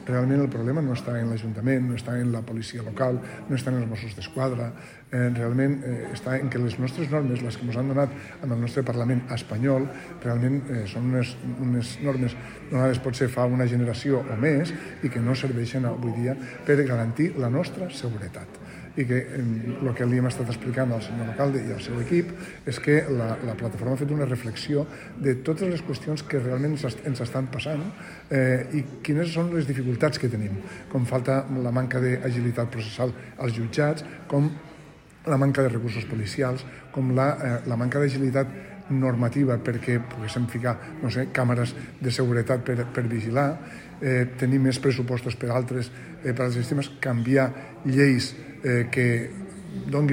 realment el problema no està en l'Ajuntament, no està en la policia local, no està en els Mossos d'Esquadra, realment està en que les nostres normes, les que ens han donat en el nostre Parlament espanyol, realment són unes normes donades potser fa una generació o més i que no serveixen avui dia per garantir la nostra seguretat. I que el que li hem estat explicant al senyor alcalde i al seu equip és que la plataforma ha fet una reflexió de totes les qüestions que realment ens estan passant i quines són les dificultats que tenim, com falta la manca d'agilitat processal als jutjats, com la manca de recursos policials, com la manca d'agilitat normativa perquè poguéssim ficar, no sé, càmeres de seguretat per vigilar, tenir més pressupostos per altres sistemes, canviar lleis que donguin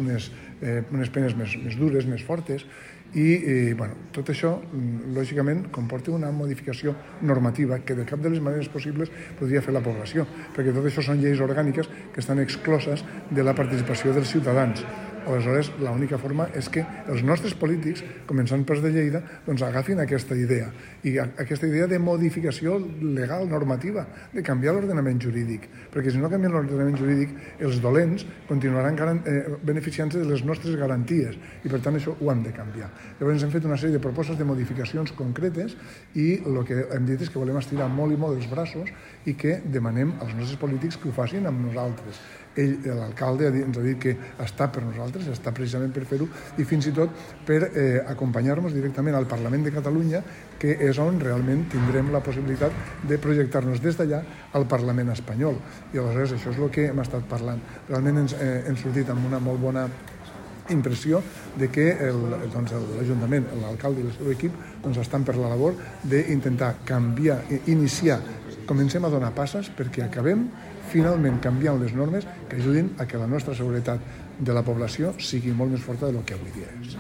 unes penes més dures, més fortes, i tot això, lògicament, comporta una modificació normativa que de cap de les maneres possibles podria fer la població, perquè tot això són lleis orgàniques que estan excloses de la participació dels ciutadans. Aleshores, l'única forma és que els nostres polítics, començant pels de Lleida, doncs agafin aquesta idea, i aquesta idea de modificació legal, normativa, de canviar l'ordenament jurídic, perquè si no canvien l'ordenament jurídic, els dolents continuaran beneficiant-se de les nostres garanties, i per tant això ho hem de canviar. Llavors hem fet una sèrie de propostes de modificacions concretes i el que hem dit és que volem estirar molt i molt els braços i que demanem als nostres polítics que ho facin amb nosaltres. L'alcalde ens ha dit que està per nosaltres, està precisament per fer-ho i fins i tot per acompanyar-nos directament al Parlament de Catalunya, que és on realment tindrem la possibilitat de projectar-nos des d'allà al Parlament espanyol. I aleshores això és el que hem estat parlant. Realment hem sortit amb una molt bona impressió de que l'Ajuntament, l'alcalde i el seu equip estan per la labor d'intentar canviar, iniciar, comencem a donar passes perquè acabem finalment canviant les normes que ajudin a que la nostra seguretat de la població sigui molt més forta del que avui dia és.